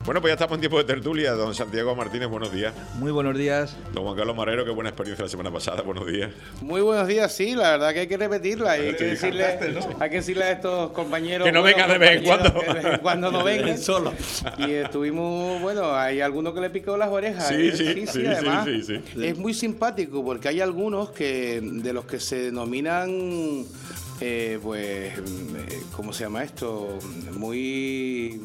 Bueno, pues ya estamos en tiempo de tertulia. Don Santiago Martínez, buenos días. Muy buenos días. Don Juan Carlos Marrero, qué buena experiencia la semana pasada, buenos días. Muy buenos días, sí, la verdad que hay que repetirla y hay que decirle a estos compañeros que no vengan de vez en cuando. Que de vez en cuando no vengan solo. Y estuvimos, bueno, hay algunos que le picó las orejas. Sí, además, sí. Es muy simpático porque hay algunos que de los que se denominan ¿cómo se llama esto? Muy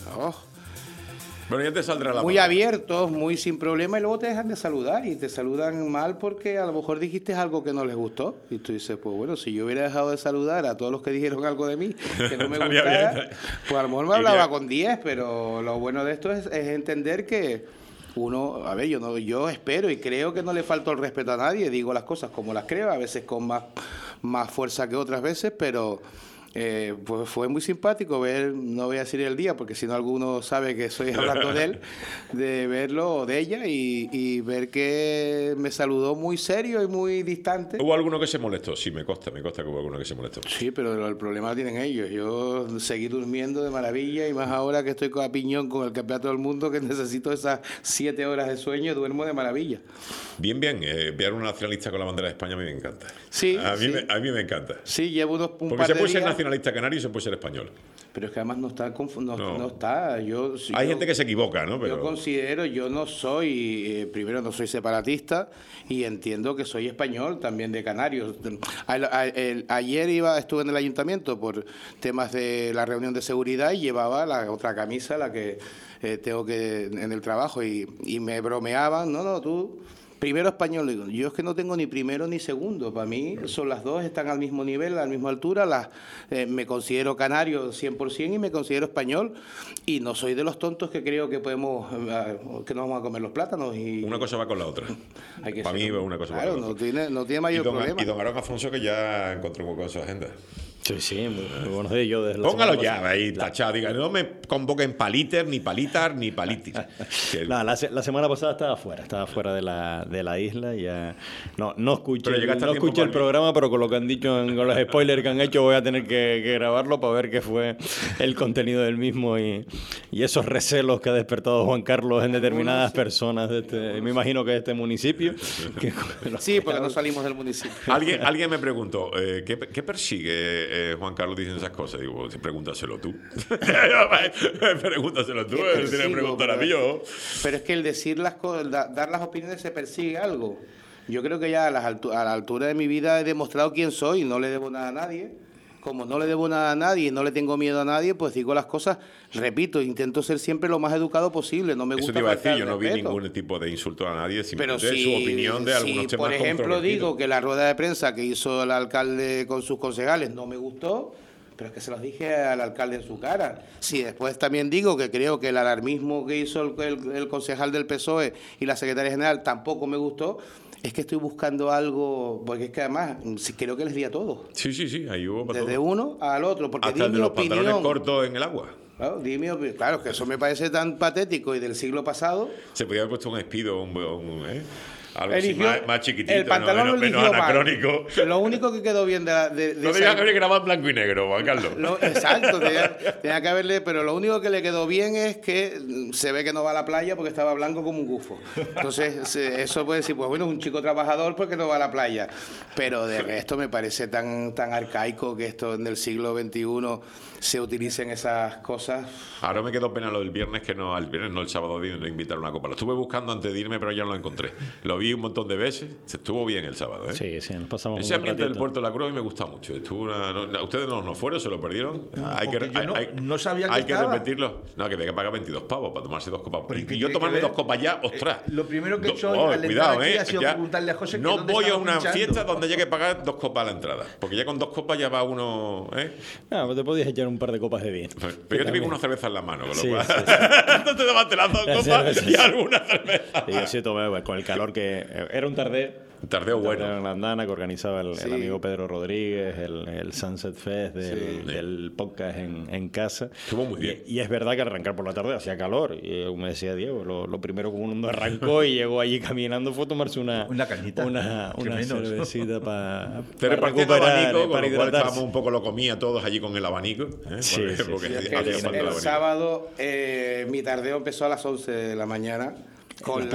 bueno, ya te saldrá la muy palabra. abiertos, muy sin problema, y luego te dejan de saludar y te saludan mal porque a lo mejor dijiste algo que no les gustó y tú dices, pues bueno, si yo hubiera dejado de saludar a todos los que dijeron algo de mí que no me gustara, pues a lo mejor me hablaba con 10, pero lo bueno de esto es entender que uno, a ver, yo espero y creo que no le falto el respeto a nadie, digo las cosas como las creo, a veces con más fuerza que otras veces, pero pues fue muy simpático ver, no voy a decir el día porque si no alguno sabe que estoy hablando de él, de verlo o de ella y ver que me saludó muy serio y muy distante. ¿Hubo alguno que se molestó? Sí, me consta que hubo alguno que se molestó. Sí, pero el problema lo tienen ellos. Yo seguí durmiendo de maravilla y más ahora que estoy con a piñón con el campeonato del mundo, que necesito esas 7 horas de sueño, duermo de maravilla. Bien, ver una nacionalista con la bandera de España a mí me encanta. Sí, a mí me encanta. Sí, llevo un porque par se de puede días. ser nacionalista canario y se puede ser español. Pero es que además no está. Hay gente que se equivoca, ¿no? Pero... Yo considero, yo no soy, primero no soy separatista y entiendo que soy español, también de canarios. Ayer estuve en el ayuntamiento por temas de la reunión de seguridad y llevaba la otra camisa, la que tengo que en el trabajo, y me bromeaban, tú... Primero español, digo, yo es que no tengo ni primero ni segundo, para mí son las dos, están al mismo nivel, a la misma altura, me considero canario 100% y me considero español y no soy de los tontos que creo que que nos vamos a comer los plátanos. Una cosa va con la otra. Para mí una cosa va con la otra. No tiene mayor problema. Y don Aarón Afonso, que ya encontró un hueco en su agenda. Sí, muy buenos días. Yo desde póngalo ya ahí tachado, diga, no me convoquen paliter, ni palitar, ni palitis. No, la semana pasada estaba fuera de la isla, ya no escuché el programa, pero con lo que han dicho, con los spoilers que han hecho, voy a tener que grabarlo para ver qué fue el contenido del mismo y esos recelos que ha despertado Juan Carlos en determinadas personas me imagino que de este municipio. Sí, porque no salimos del municipio. Alguien me preguntó, ¿qué persigue Juan Carlos diciendo esas cosas? Digo, pregúntaselo tú. Pregúntaselo tú, tienes que preguntar a mí yo. Pero es que el decir las cosas, dar las opiniones, se persigue algo. Yo creo que ya a la altura de mi vida he demostrado quién soy, no le debo nada a nadie. Como no le debo nada a nadie y no le tengo miedo a nadie, pues digo las cosas, repito, intento ser siempre lo más educado posible. No me gusta. Eso te iba a decir, yo no vi respeto. ningún tipo de insulto a nadie, simplemente pero su opinión de algunos temas. Por ejemplo, digo que la rueda de prensa que hizo el alcalde con sus concejales no me gustó, pero es que se los dije al alcalde en su cara. Sí, después también digo que creo que el alarmismo que hizo el concejal del PSOE y la secretaria general tampoco me gustó. Es que estoy buscando algo, porque es que además creo que les di a todos. Sí, ahí hubo para desde todo. uno al otro, porque hasta el de los pantalones cortos en el agua. Claro, que eso me parece tan patético y del siglo pasado. Se podía haber puesto un espido, algo eligió, así más chiquitito, el pantalón menos anacrónico. Lo único que quedó bien de no tenía que haber grabado en blanco y negro, Juan Carlos. Exacto, tenía que haberle, pero lo único que le quedó bien es que se ve que no va a la playa porque estaba blanco como un gufo. Entonces, eso puede decir, pues bueno, es un chico trabajador porque no va a la playa. Pero de resto me parece tan arcaico que esto en el siglo XXI se utilicen esas cosas. Ahora me quedó pena lo del viernes, el sábado no invitaron a una copa. Lo estuve buscando antes de irme, pero ya no lo encontré. Lo vi un montón de veces, se estuvo bien el sábado, ¿eh? Sí, nos pasamos ese ambiente del Puerto de la Cruz me gusta mucho. Ustedes no fueron, se lo perdieron. No sabía que hay que repetirlo. No, que había que pagar 22 pavos para tomarse 2 copas. Y yo tomarme 2 copas ya, ostras. Lo primero que he hecho al entrar aquí ha sido preguntarle a José que no voy a una fiesta donde haya que pagar 2 copas a la entrada, porque ya con 2 copas ya va uno, pues te podías echar un par de copas de vino. Pero yo te pico una cerveza en la mano, con lo cual no te tomaste las 2 copas y alguna cerveza. Sí, yo sí tomé, con el calor que era un tarde. Tardeo bueno. En la Andana, que organizaba el amigo Pedro Rodríguez, el Sunset Fest del podcast en casa. Estuvo muy bien. Y es verdad que arrancar por la tarde hacía calor. Y me decía Diego, lo primero que uno arrancó y llegó allí caminando fue tomarse una cañita. Una cervecita para recuperar, abanico, para hidratarse. Estábamos un poco, lo comía todos allí con el abanico. El sábado mi tardeo empezó a las 11 de la mañana. Con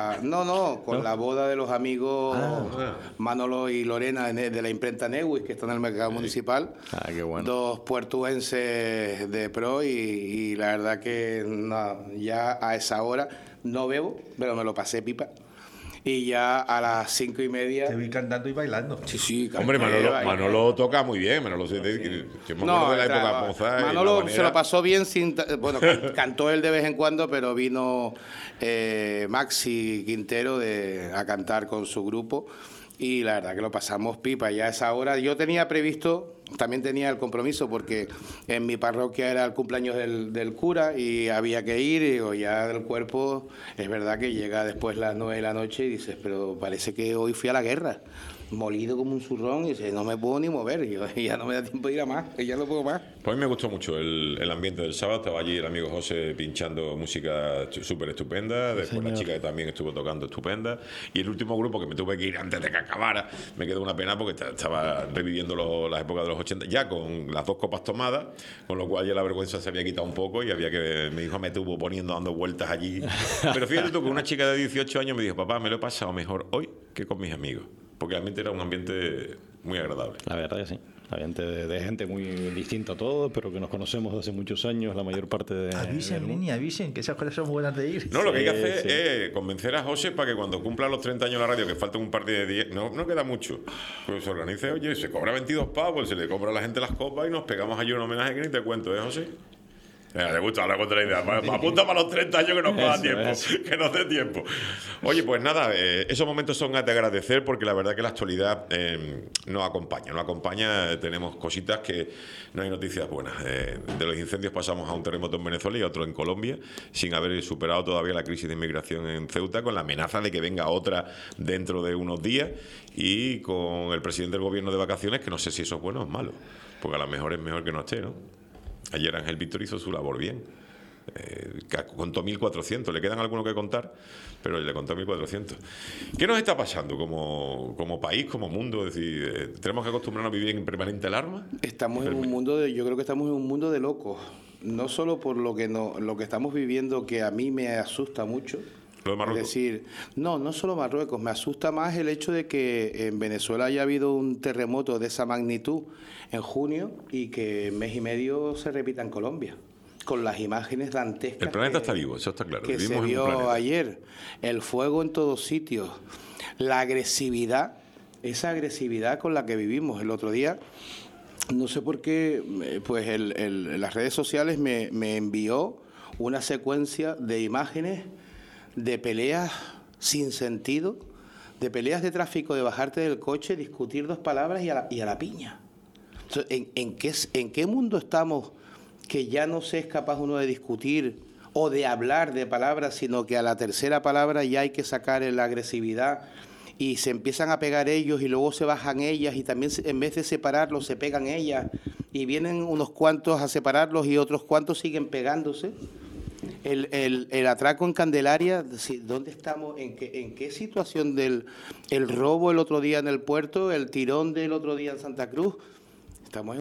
la boda de los amigos Manolo y Lorena de la imprenta Neuis, que están en el mercado municipal. Qué bueno. 2 puertuenses de pro y la verdad que ya a esa hora no bebo, pero me lo pasé pipa. Y ya a las 5:30... Te vi cantando y bailando. Sí, hombre, Manolo toca muy bien. Manolo de la época Mozart. Manolo se lo pasó bien bueno, cantó él de vez en cuando, pero vino Maxi Quintero a cantar con su grupo. Y la verdad que lo pasamos pipa. Ya a esa hora yo tenía previsto, también tenía el compromiso, porque en mi parroquia era el cumpleaños del cura y había que ir, y digo, ya del cuerpo, es verdad que llega después las 9 de la noche y dices, pero parece que hoy fui a la guerra, molido como un zurrón, y dice, no me puedo ni mover, y yo, ya no me da tiempo de ir a más, que ya no puedo más. Pues a mí me gustó mucho el ambiente del sábado. Estaba allí el amigo José pinchando música súper estupenda, después la chica que también estuvo tocando estupenda, y el último grupo que me tuve que ir antes de que acabara, me quedó una pena porque estaba reviviendo las épocas de los 80, ya con las 2 copas tomadas, con lo cual ya la vergüenza se había quitado un poco y había que, mi hijo me estuvo poniendo, dando vueltas allí. Pero fíjate tú que una chica de 18 años me dijo, papá, me lo he pasado mejor hoy que con mis amigos, porque realmente era un ambiente muy agradable. La verdad que sí. Ambiente de gente muy distinta a todos, pero que nos conocemos desde hace muchos años, la mayor parte de... Avisen, que esas cosas son buenas de ir. No, lo que hay que hacer es convencer a José para que cuando cumpla los 30 años la radio, que falta un par de días, no queda mucho, pues se organice, oye, se cobra 22 pavos, se le cobra a la gente las copas y nos pegamos allí un homenaje que ni te cuento, José? Le gusta la idea. Apunta para los 30 años que nos da tiempo. Que nos dé tiempo. Oye, pues nada, esos momentos son de agradecer porque la verdad que la actualidad nos acompaña. Tenemos cositas que no hay noticias buenas. De los incendios pasamos a un terremoto en Venezuela y a otro en Colombia, sin haber superado todavía la crisis de inmigración en Ceuta, con la amenaza de que venga otra dentro de unos días, y con el presidente del gobierno de vacaciones, que no sé si eso es bueno o es malo, porque a lo mejor es mejor que no esté, ¿no? Ayer Ángel Víctor hizo su labor bien. Contó 1.400. Le quedan algunos que contar, pero le contó 1.400. ¿Qué nos está pasando como país, como mundo? Es decir, ¿tenemos que acostumbrarnos a vivir en permanente alarma? Estamos en un mundo yo creo que estamos en un mundo de locos. No solo por lo que estamos viviendo, que a mí me asusta mucho. ¿Lo de Marruecos? Es decir, no solo Marruecos. Me asusta más el hecho de que en Venezuela haya habido un terremoto de esa magnitud en junio y que en mes y medio se repita en Colombia, con las imágenes dantescas. El planeta está vivo, eso está claro. Que se vio ayer. El fuego en todos sitios. La agresividad, esa agresividad con la que vivimos. El otro día, no sé por qué, pues las redes sociales me envió una secuencia de imágenes de peleas sin sentido, de peleas de tráfico, de bajarte del coche, discutir 2 palabras y a la piña. Entonces, ¿en qué mundo estamos que ya no se es capaz uno de discutir o de hablar de palabras, sino que a la tercera palabra ya hay que sacar la agresividad y se empiezan a pegar ellos y luego se bajan ellas y también en vez de separarlos se pegan ellas y vienen unos cuantos a separarlos y otros cuantos siguen pegándose? El atraco en Candelaria, ¿dónde estamos? ¿En qué situación el robo el otro día en el puerto, el tirón del otro día en Santa Cruz? Estamos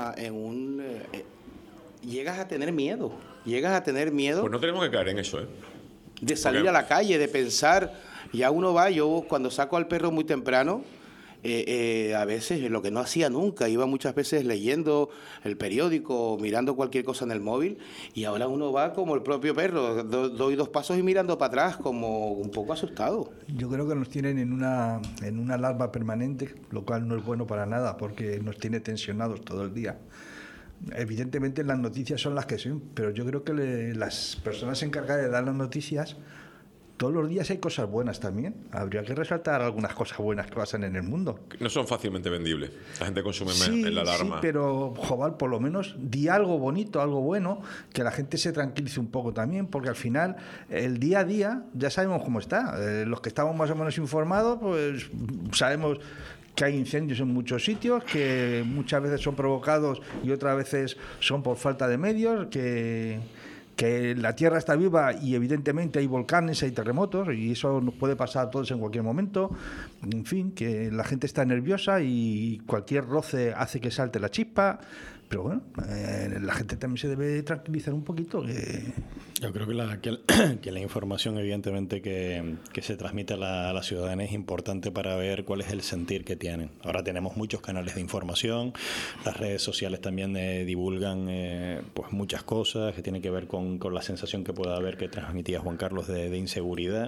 llegas a tener miedo. Pues no tenemos que caer en eso, De salir a la calle, de pensar. Ya uno va, yo cuando saco al perro muy temprano, a veces lo que no hacía nunca, iba muchas veces leyendo el periódico, mirando cualquier cosa en el móvil, y ahora uno va como el propio perro, doy 2 pasos y mirando para atrás, como un poco asustado. Yo creo que nos tienen en una alarma permanente, lo cual no es bueno para nada, porque nos tiene tensionados todo el día. Evidentemente las noticias son las que son, pero yo creo que las personas encargadas de dar las noticias todos los días hay cosas buenas también. Habría que resaltar algunas cosas buenas que pasan en el mundo. No son fácilmente vendibles. La gente consume en la alarma. Sí, pero, joder, por lo menos di algo bonito, algo bueno, que la gente se tranquilice un poco también, porque al final, el día a día, ya sabemos cómo está. Los que estamos más o menos informados, pues sabemos que hay incendios en muchos sitios, que muchas veces son provocados y otras veces son por falta de medios, que la Tierra está viva y evidentemente hay volcanes, hay terremotos y eso nos puede pasar a todos en cualquier momento. En fin, que la gente está nerviosa y cualquier roce hace que salte la chispa. Pero bueno, la gente también se debe tranquilizar un poquito. Yo creo que la información, evidentemente, que se transmite a la ciudadanía es importante para ver cuál es el sentir que tienen. Ahora tenemos muchos canales de información, las redes sociales también divulgan pues muchas cosas que tienen que ver con la sensación que pueda haber, que transmitía Juan Carlos, de inseguridad.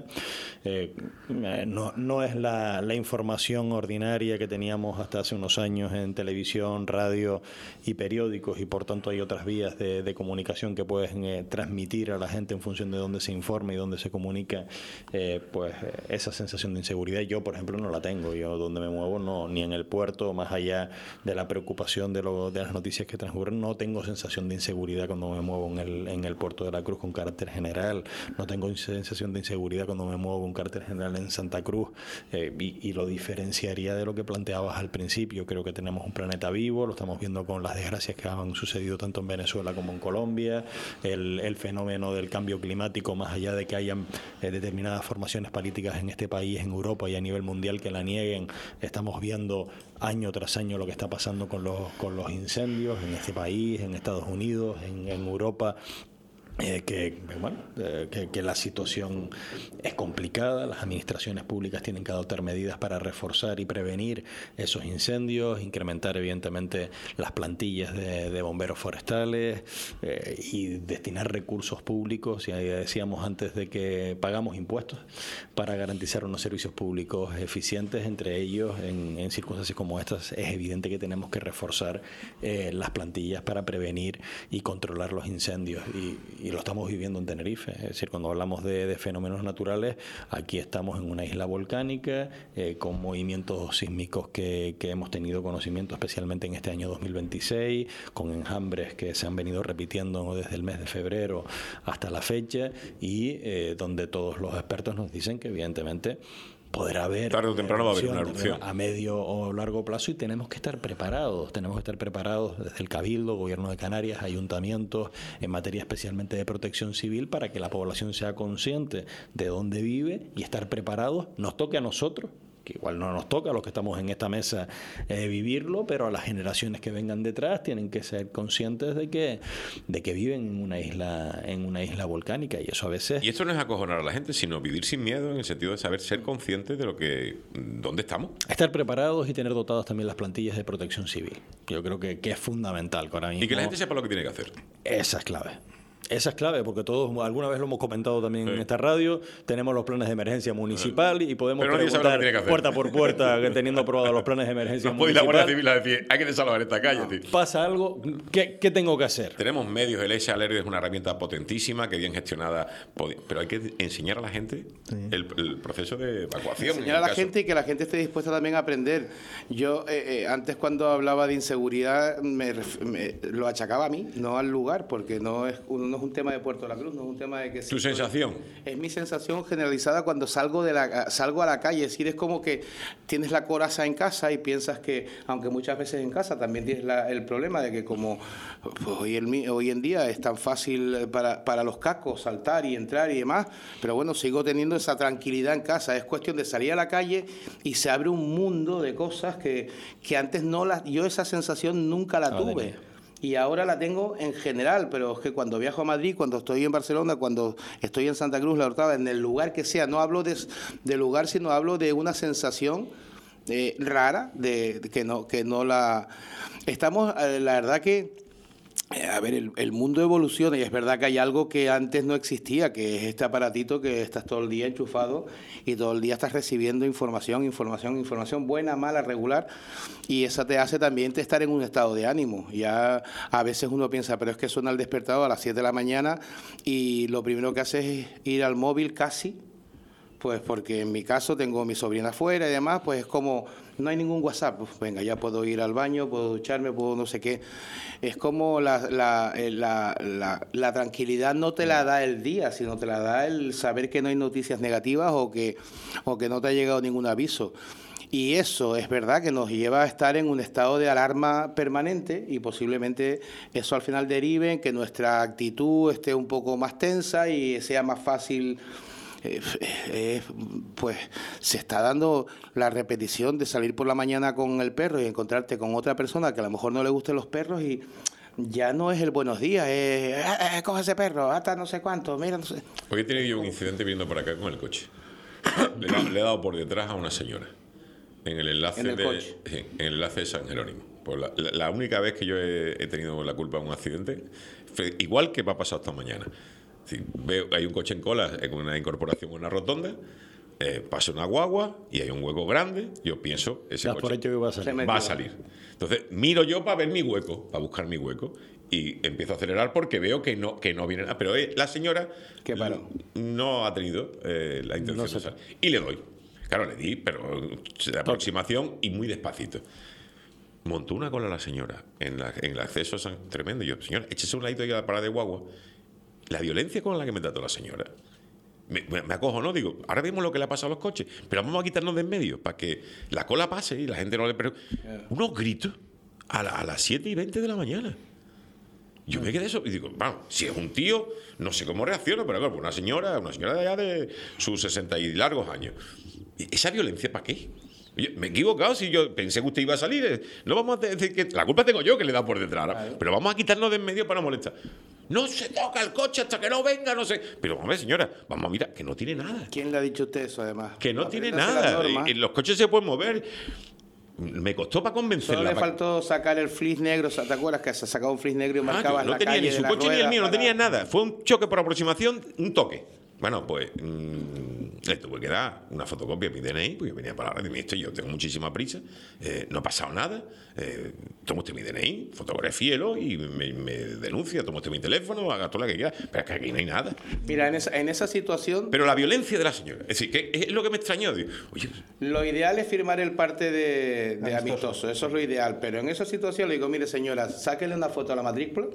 No es la información ordinaria que teníamos hasta hace unos años en televisión, radio y periódicos, y por tanto hay otras vías de comunicación que pueden transmitir a la gente en función de dónde se informa y dónde se comunica, esa sensación de inseguridad. Yo, por ejemplo, no la tengo. Yo donde me muevo, no, ni en el puerto, más allá de la preocupación de las noticias que transcurren, no tengo sensación de inseguridad cuando me muevo en el puerto de la Cruz con carácter general. No tengo sensación de inseguridad cuando me muevo con carácter general en Santa Cruz, y lo diferenciaría de lo que planteabas al principio. Creo que tenemos un planeta vivo, lo estamos viendo con las desgracias que han sucedido tanto en Venezuela como en Colombia, el fenómeno del cambio climático, más allá de que hayan determinadas formaciones políticas en este país, en Europa y a nivel mundial que la nieguen. Estamos viendo año tras año lo que está pasando con los incendios en este país, en Estados Unidos, en Europa. Que la situación es complicada. Las administraciones públicas tienen que adoptar medidas para reforzar y prevenir esos incendios, incrementar evidentemente las plantillas de bomberos forestales, y destinar recursos públicos. Ya decíamos antes de que pagamos impuestos para garantizar unos servicios públicos eficientes. Entre ellos, en circunstancias como estas, es evidente que tenemos que reforzar las plantillas para prevenir y controlar los incendios, y lo estamos viviendo en Tenerife. Es decir, cuando hablamos de fenómenos naturales, aquí estamos en una isla volcánica con movimientos sísmicos que hemos tenido conocimiento, especialmente en este año 2026, con enjambres que se han venido repitiendo desde el mes de febrero hasta la fecha, y donde todos los expertos nos dicen que evidentemente podrá haber, tarde o temprano va a haber una erupción a medio o largo plazo, y tenemos que estar preparados. Tenemos que estar preparados desde el Cabildo, Gobierno de Canarias, ayuntamientos, en materia especialmente de protección civil, para que la población sea consciente de dónde vive y estar preparados. Nos toque a nosotros, que igual no nos toca a los que estamos en esta mesa vivirlo, pero a las generaciones que vengan detrás tienen que ser conscientes de que viven en una isla volcánica, y eso a veces... Y esto no es acojonar a la gente, sino vivir sin miedo, en el sentido de saber ser conscientes de dónde estamos. Estar preparados y tener dotados también las plantillas de protección civil. Yo creo que es fundamental que ahora mismo... Y que la gente sepa lo que tiene que hacer. Esa es clave. Esa es clave, porque todos, alguna vez lo hemos comentado también en esta radio, tenemos los planes de emergencia municipal y podemos preguntar puerta por puerta, teniendo aprobados los planes de emergencia municipal. La Guardia Civil a decir, hay que desalojar esta calle, tío. Pasa algo, ¿qué tengo que hacer? Tenemos medios, el ESA-Alert es una herramienta potentísima, que bien gestionada, pero hay que enseñar a la gente el proceso de evacuación. Enseñar a la gente y que la gente esté dispuesta también a aprender. Yo, antes cuando hablaba de inseguridad, lo achacaba a mí, no al lugar, porque no es un tema de Puerto de la Cruz, no es un tema de que... ¿Tu sensación? Es mi sensación generalizada cuando salgo a la calle. Es decir, es como que tienes la coraza en casa y piensas que, aunque muchas veces en casa también tienes el problema de que como pues, hoy en día es tan fácil para los cacos saltar y entrar y demás, pero bueno, sigo teniendo esa tranquilidad en casa. Es cuestión de salir a la calle y se abre un mundo de cosas que antes yo esa sensación nunca la tuve. Y ahora la tengo en general, pero es que cuando viajo a Madrid, cuando estoy en Barcelona, cuando estoy en Santa Cruz, La Orotava, en el lugar que sea, no hablo de lugar, sino hablo de una sensación rara, de que no la... Estamos, la verdad que... A ver, el mundo evoluciona y es verdad que hay algo que antes no existía, que es este aparatito que estás todo el día enchufado y todo el día estás recibiendo información buena, mala, regular, y esa te hace también estar en un estado de ánimo. Ya a veces uno piensa, pero es que suena el despertador a las 7 de la mañana y lo primero que haces es ir al móvil casi Pues porque en mi caso tengo a mi sobrina afuera y demás, pues es como, no hay ningún WhatsApp, pues venga, ya puedo ir al baño, puedo ducharme, puedo no sé qué. Es como la tranquilidad no te la da el día, sino te la da el saber que no hay noticias negativas o que no te ha llegado ningún aviso. Y eso es verdad que nos lleva a estar en un estado de alarma permanente y posiblemente eso al final derive en que nuestra actitud esté un poco más tensa y sea más fácil. Pues se está dando la repetición de salir por la mañana con el perro y encontrarte con otra persona que a lo mejor no le gusten los perros y ya no es el buenos días, coge ese perro, hasta no sé cuánto, mira, no sé. Hoy he tenido yo un incidente viniendo para acá con el coche. Le he dado por detrás a una señora en el enlace, en el enlace de San Jerónimo. Pues la única vez que yo he tenido la culpa de un accidente, fue igual que me ha pasado esta mañana. Sí, veo, hay un coche en cola en una incorporación, una rotonda, pasa una guagua y hay un hueco grande. Yo pienso, ese coche por hecho que va a salir. Entonces miro yo para ver mi hueco, para buscar mi hueco, y empiezo a acelerar porque veo que no viene nada. Pero la señora no ha tenido la intención de salir. Y le doy. Claro, le di, pero de aproximación y muy despacito. Montó una cola la señora en el acceso tremendo. Y yo, señora, échese un ladito ahí a la parada de guagua. La violencia con la que me trató la señora me acojo, ¿no? Digo, ahora vemos lo que le ha pasado a los coches, pero vamos a quitarnos de en medio para que la cola pase y la gente no le pregunte. Unos gritos a las 7:20 de la mañana. Yo me quedé eso y digo, vamos, si es un tío, no sé cómo reacciono, pero claro, una señora de allá de sus 60 y largos años. ¿Esa violencia para qué? Oye, me he equivocado si yo pensé que usted iba a salir. No vamos a decir que la culpa tengo yo que le da por detrás, ¿no? Pero vamos a quitarnos de en medio para no molestar. No se toca el coche hasta que no venga, no sé. Pero vamos a ver, señora, vamos a mirar, que no tiene nada. ¿Quién le ha dicho usted eso, además? Que no tiene nada. Los coches se pueden mover. Me costó para convencerla. Solo le faltó sacar el flis negro. ¿Te acuerdas que se sacaba un flis negro y marcaba no la tenía calle ni su de coche la ni el mío, rueda no tenía nada. Fue un choque por aproximación, un toque. Bueno, pues le tuve que dar una fotocopia de mi DNI, porque yo venía para la radio y me dije, yo tengo muchísima prisa, no ha pasado nada, toma usted mi DNI, fotografíelo y me denuncia, toma usted mi teléfono, haga todo lo que quiera, pero es que aquí no hay nada. Mira, en esa situación... Pero la violencia de la señora, es decir, que es lo que me extrañó. Digo, oye, lo ideal es firmar el parte de amistoso, eso es lo ideal, pero en esa situación le digo, mire señora, sáquele una foto a la matrícula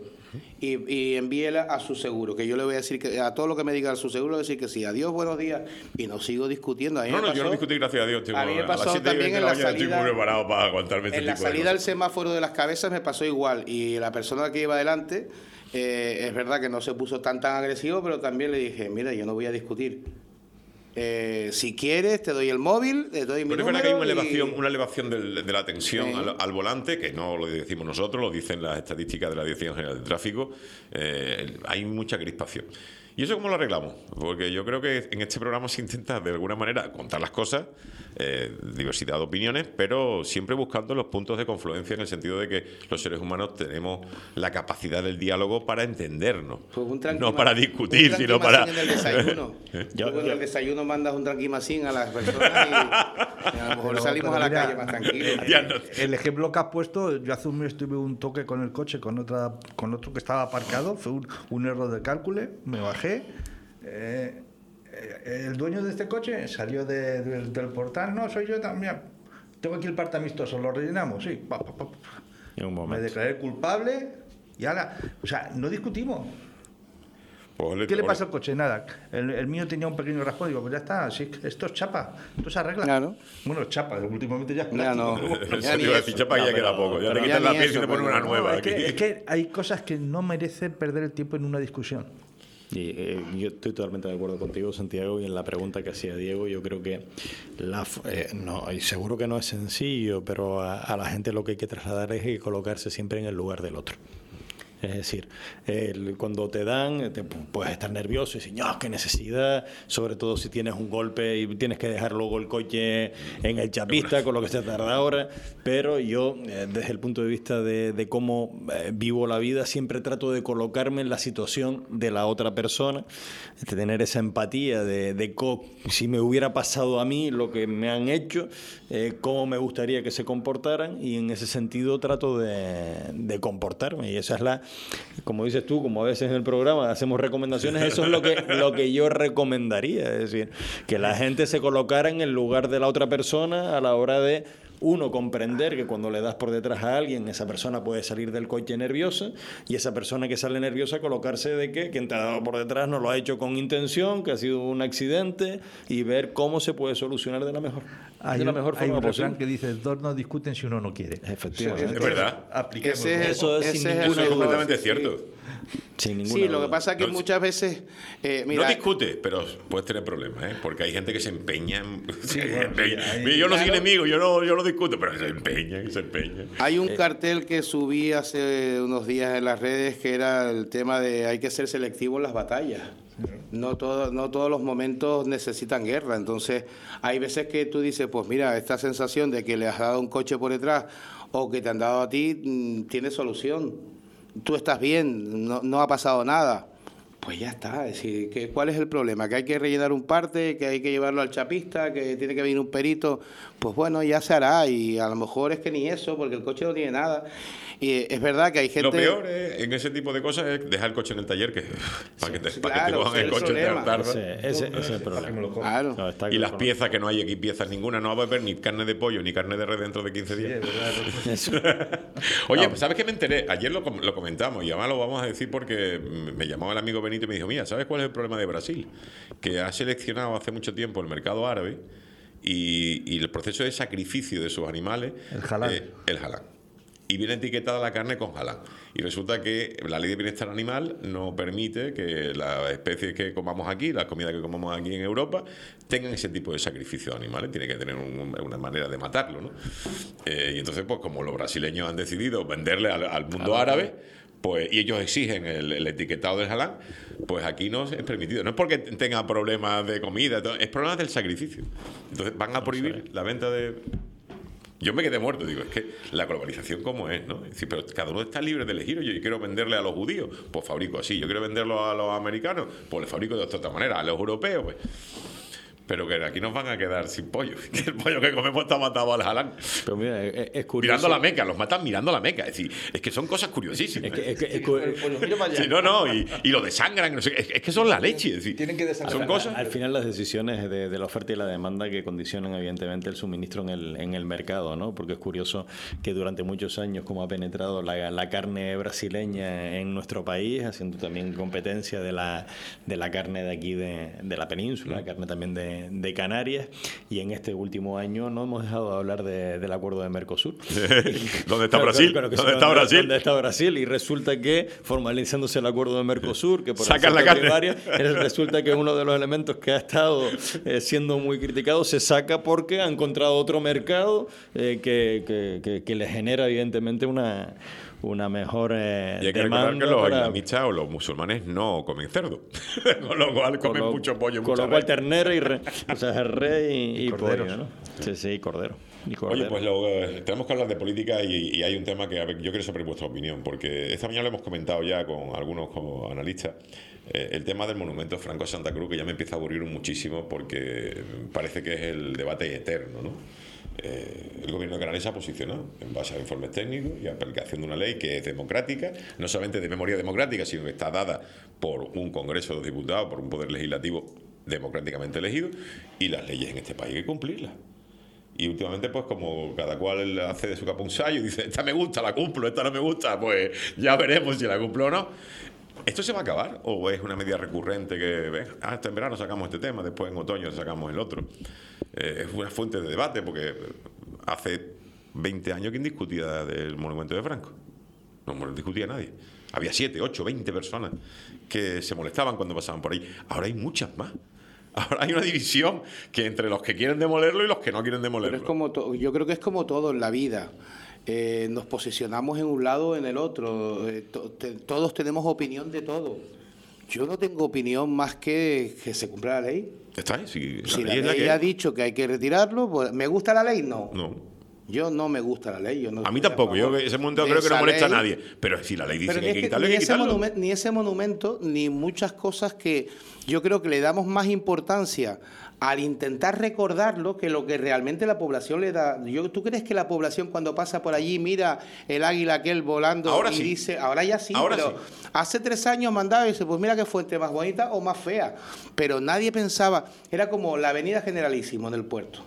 y envíela a su seguro, que yo le voy a decir que a todo lo que me diga a su seguro, decir que sí, adiós, buenos días, y no sigo discutiendo. Yo no discutí, gracias a Dios. A mí me pasó también en la salida. Estoy muy preparado para aguantarme este en la salida del semáforo de las cabezas me pasó igual, y la persona que iba adelante, es verdad que no se puso tan agresivo, pero también le dije, mira, yo no voy a discutir. Si quieres, te doy el móvil, te doy mi número. Pero es verdad que hay una elevación de la tensión al volante, que no lo decimos nosotros, lo dicen las estadísticas de la Dirección General de Tráfico. Hay mucha crispación. ¿Y eso cómo lo arreglamos? Porque yo creo que en este programa se intenta de alguna manera contar las cosas, diversidad de opiniones, pero siempre buscando los puntos de confluencia, en el sentido de que los seres humanos tenemos la capacidad del diálogo para entendernos, pues no para discutir, sino para... En el desayuno. En el desayuno mandas un tranquimacín a las personas y a lo mejor salimos a la calle más tranquilos. El ejemplo que has puesto, yo hace un mes tuve un toque con el coche con otro que estaba aparcado, fue un error de cálculo, me bajé. El dueño de este coche salió del portal, no, soy yo también, tengo aquí el parte amistoso, ¿lo rellenamos? Sí, en un momento. Me declaré culpable y ahora, o sea, no discutimos. Pues ¿Qué le pasa al coche? Nada, el mío tenía un pequeño raspón, digo, pues ya está, sí, esto es chapa, esto se arregla. Claro. Bueno, chapa, últimamente ya es plástico. Ya te iba a decir chapa y ya queda poco, ya te quitas la piel y te pones una nueva. Es que hay cosas que no merecen perder el tiempo en una discusión. Y yo estoy totalmente de acuerdo contigo, Santiago, y en la pregunta que hacía Diego, yo creo que y seguro que no es sencillo, pero a la gente lo que hay que trasladar es colocarse siempre en el lugar del otro. Es decir, cuando te dan, puedes estar nervioso y decir, no, qué necesidad, sobre todo si tienes un golpe y tienes que dejar luego el coche en el chapista, con lo que se tarda ahora. Pero yo, desde el punto de vista de cómo vivo la vida, siempre trato de colocarme en la situación de la otra persona, de tener esa empatía de si me hubiera pasado a mí lo que me han hecho, cómo me gustaría que se comportaran, y en ese sentido trato de comportarme, y esa es como dices tú, como a veces en el programa hacemos recomendaciones, eso es lo que yo recomendaría, es decir, que la gente se colocara en el lugar de la otra persona a la hora de uno, comprender que cuando le das por detrás a alguien, esa persona puede salir del coche nerviosa, y esa persona que sale nerviosa colocarse de que quien te ha dado por detrás no lo ha hecho con intención, que ha sido un accidente, y ver cómo se puede solucionar de la mejor forma hay un posible. refrán que dice, dos no discuten si uno no quiere. Efectivamente. Es verdad. Eso es sin ninguna Eso es duda. completamente cierto. Sin ninguna Sí, lo duda. que pasa es que muchas veces... mira, No discute, pero puedes tener problemas, ¿eh? Porque hay gente que se empeña. Yo no soy claro. enemigo, yo no discuto, pero se empeña. Hay un cartel que subí hace unos días en las redes que era el tema de hay que ser selectivo en las batallas. No todos los momentos necesitan guerra. Entonces, hay veces que tú dices, pues mira, esta sensación de que le has dado un coche por detrás o que te han dado a ti, tiene solución. Tú estás bien, no ha pasado nada. Pues ya está, es decir, ¿cuál es el problema? ¿Que hay que rellenar un parte, que hay que llevarlo al chapista, que tiene que venir un perito? Pues bueno, ya se hará, y a lo mejor es que ni eso, porque el coche no tiene nada. Y es verdad que hay gente... Lo peor en ese tipo de cosas es dejar el coche en el taller, que para que te cojan el coche tarda. Ese es el problema. Claro. No, está Y las claro. piezas, que no hay aquí piezas ninguna, no va a haber ni carne de pollo ni carne de red dentro de 15 días. Oye, ¿sabes qué me enteré? Ayer lo comentamos, y además lo vamos a decir porque me llamaba el amigo Benito y me dijo, mira, ¿sabes cuál es el problema de Brasil? Que ha seleccionado hace mucho tiempo el mercado árabe y el proceso de sacrificio de sus animales... El halal. El halal. Y viene etiquetada la carne con halal. Y resulta que la ley de bienestar animal no permite que las especies que comamos aquí, las comidas que comamos aquí en Europa, tengan ese tipo de sacrificio de animales. Tiene que tener una manera de matarlo, ¿no? Y entonces, pues como los brasileños han decidido venderle al mundo árabe, pues, y ellos exigen el etiquetado del halal, pues aquí no es permitido. No es porque tenga problemas de comida, es problemas del sacrificio. Entonces van a prohibir la venta de... Yo me quedé muerto, digo, es que la globalización como es, ¿no? Es decir, pero cada uno está libre de elegir. Oye, yo quiero venderle a los judíos, pues fabrico así. Yo quiero venderlo a los americanos, pues le fabrico de otra manera. A los europeos, pues... Pero que aquí nos van a quedar sin pollo. Que el pollo que comemos está matado al halal. Pero mira, es curioso. Mirando la Meca, los matan mirando la Meca. Es decir, es que son cosas curiosísimas. Sí, y lo desangran. No sé, es que son la leche. Es decir, Tienen que desangrar. son cosas. Al final, las decisiones de la oferta y la demanda que condicionan, evidentemente, el suministro en el mercado, ¿no? Porque es curioso que durante muchos años, como ha penetrado la carne brasileña en nuestro país, haciendo también competencia de la carne de aquí de la península, la carne también de Canarias, y en este último año no hemos dejado de hablar del acuerdo de Mercosur. ¿Dónde está Brasil? ¿Dónde está Brasil? Y resulta que, formalizándose el acuerdo de Mercosur, que por sacan la carne, resulta que uno de los elementos que ha estado siendo muy criticado se saca porque ha encontrado otro mercado que le genera evidentemente una mejor y hay que demanda. recordar que los islamistas o los musulmanes no comen cerdo, con lo cual comen mucho pollo, con mucha lo cual res. ternera y cordero, pollo, ¿no? Sí, cordero. Oye, pues tenemos que hablar de política y hay un tema que yo quiero saber vuestra opinión, porque esta mañana lo hemos comentado ya con algunos como analistas, el tema del monumento Franco a Santa Cruz, que ya me empieza a aburrir muchísimo porque parece que es el debate eterno, ¿no? El gobierno de Canarias se ha posicionado en base a informes técnicos y aplicación de una ley que es democrática, no solamente de memoria democrática, sino que está dada por un Congreso de Diputados, por un poder legislativo democráticamente elegido, y las leyes en este país hay que cumplirlas. Y últimamente, pues como cada cual hace de su capa un sayo y dice, esta me gusta, la cumplo, esta no me gusta, pues ya veremos si la cumplo o no. ¿Esto se va a acabar o es una medida recurrente que hasta en verano sacamos este tema, después en otoño sacamos el otro? Es una fuente de debate porque hace 20 años ¿quién discutía del monumento de Franco? No discutía nadie. Había 7, 8, 20 personas que se molestaban cuando pasaban por ahí. Ahora hay muchas más. Ahora hay una división que entre los que quieren demolerlo y los que no quieren demolerlo. Pero es como yo creo que es como todo en la vida. Nos posicionamos en un lado o en el otro. Todos tenemos opinión de todo. Yo no tengo opinión más que se cumpla la ley. ¿Está ahí? Si la ley ha dicho que hay que retirarlo, pues, ¿me gusta la ley? No. Yo no me gusta la ley. Yo no a mí tampoco. Yo ese momento creo que no molesta a nadie. Pero si la ley dice que hay que quitarlo, hay que quitarlo. Ni ese monumento, ni muchas cosas que yo creo que le damos más importancia al intentar recordarlo que lo que realmente la población le da. ¿Tú crees que la población cuando pasa por allí mira el águila aquel volando ahora y sí. dice, ahora ya sí, ahora pero sí. Hace 3 años mandaba y dice, pues mira qué fuente más bonita o más fea? Pero nadie pensaba, era como la avenida Generalísimo en el puerto.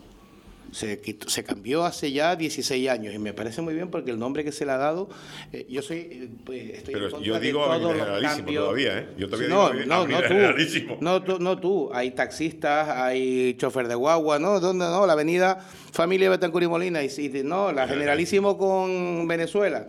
Se cambió hace ya 16 años y me parece muy bien porque el nombre que se le ha dado, yo estoy pero en contra yo digo de todos los Generalísimo cambios. Todavía, ¿eh? Yo todavía Generalísimo. No tú, hay taxistas, hay chofer de guagua, ¿no? ¿Dónde no? La avenida Familia Betancur y Molina, la Generalísimo con Venezuela.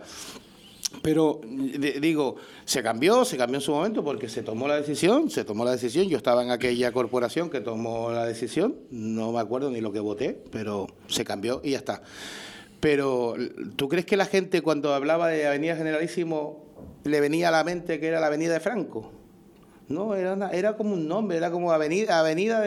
Pero digo, se cambió en su momento porque se tomó la decisión. Yo estaba en aquella corporación que tomó la decisión, no me acuerdo ni lo que voté, pero se cambió y ya está. Pero, ¿tú crees que la gente cuando hablaba de Avenida Generalísimo le venía a la mente que era la Avenida de Franco? No, era como un nombre, era como avenida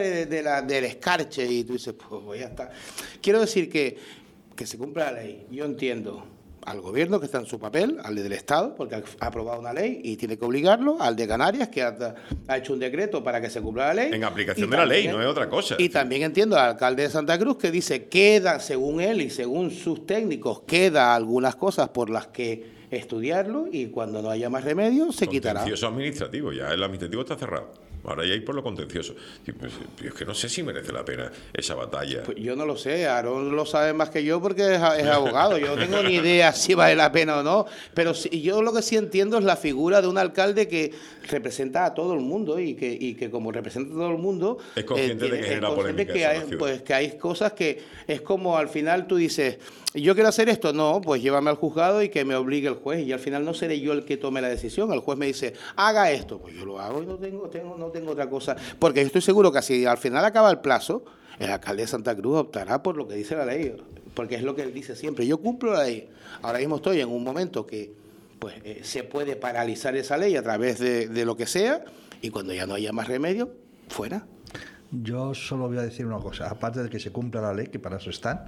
del Escarche, y tú dices, pues ya está. Quiero decir que se cumpla la ley. Yo entiendo al gobierno que está en su papel, al del Estado, porque ha aprobado una ley y tiene que obligarlo, al de Canarias, que ha hecho un decreto para que se cumpla la ley. En aplicación de la ley, no es otra cosa. Y también entiendo al alcalde de Santa Cruz que dice, según él y según sus técnicos, queda algunas cosas por las que estudiarlo y cuando no haya más remedio se quitará. Contencioso administrativo, ya el administrativo está cerrado. Ahora ya hay por lo contencioso. Pues, es que no sé si merece la pena esa batalla. Pues yo no lo sé, Aarón lo sabe más que yo porque es abogado. Yo no tengo ni idea si vale la pena o no. Pero yo lo que sí entiendo es la figura de un alcalde que representa a todo el mundo y que como representa a todo el mundo... Es consciente de que genera polémica. Que hay cosas que es como al final tú dices... ¿Yo quiero hacer esto? No, pues llévame al juzgado y que me obligue el juez. Y al final no seré yo el que tome la decisión. El juez me dice, haga esto. Pues yo lo hago y no tengo otra cosa. Porque yo estoy seguro que si al final acaba el plazo, el alcalde de Santa Cruz optará por lo que dice la ley. Porque es lo que él dice siempre. Yo cumplo la ley. Ahora mismo estoy en un momento que pues se puede paralizar esa ley a través de lo que sea. Y cuando ya no haya más remedio, fuera. Yo solo voy a decir una cosa. Aparte de que se cumpla la ley, que para eso están...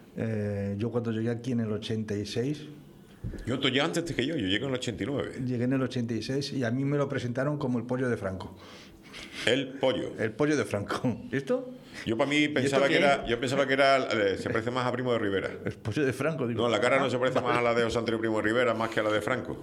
yo cuando llegué aquí en el 86... Tú llegas antes que yo llegué en el 89. Llegué en el 86 y a mí me lo presentaron como el pollo de Franco. El pollo. El pollo de Franco. ¿Esto? Yo para mí pensaba que era se parece más a Primo de Rivera. El pollo de Franco, digo. No, la cara no se parece más a la de José Antonio Primo de Rivera más que a la de Franco.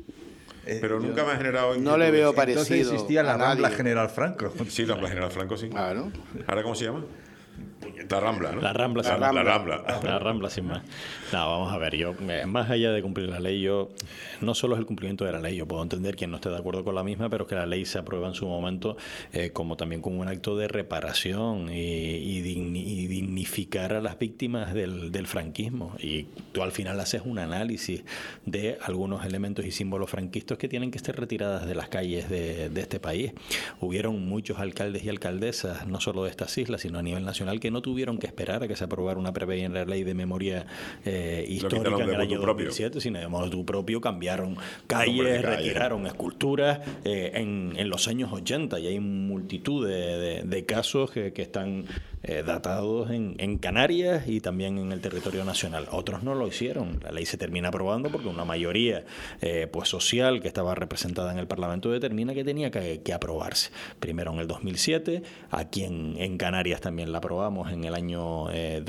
Pero nunca me ha generado... No le veo parecido. Entonces existía la Rambla General Franco. Sí, la Rambla General Franco, sí. Claro. ¿Ahora cómo se llama? La Rambla, ¿no? La Rambla, La Rambla, sin más. No, vamos a ver, yo, más allá de cumplir la ley, no solo es el cumplimiento de la ley, yo puedo entender quien no esté de acuerdo con la misma, pero que la ley se aprueba en su momento como también como un acto de reparación y dignificar a las víctimas del franquismo. Y tú al final haces un análisis de algunos elementos y símbolos franquistas que tienen que estar retiradas de las calles de este país. Hubieron muchos alcaldes y alcaldesas, no solo de estas islas, sino a nivel nacional, que no tuvieron que esperar a que se aprobara una preveía en la ley de memoria histórica en el año 2007, sino de modo propio cambiaron calles, retiraron esculturas en los años 80, y hay multitud de casos que están datados en Canarias y también en el territorio nacional. Otros no lo hicieron. La ley se termina aprobando porque una mayoría pues social que estaba representada en el Parlamento determina que tenía que aprobarse. Primero en el 2007, aquí en Canarias también la aprobamos en el año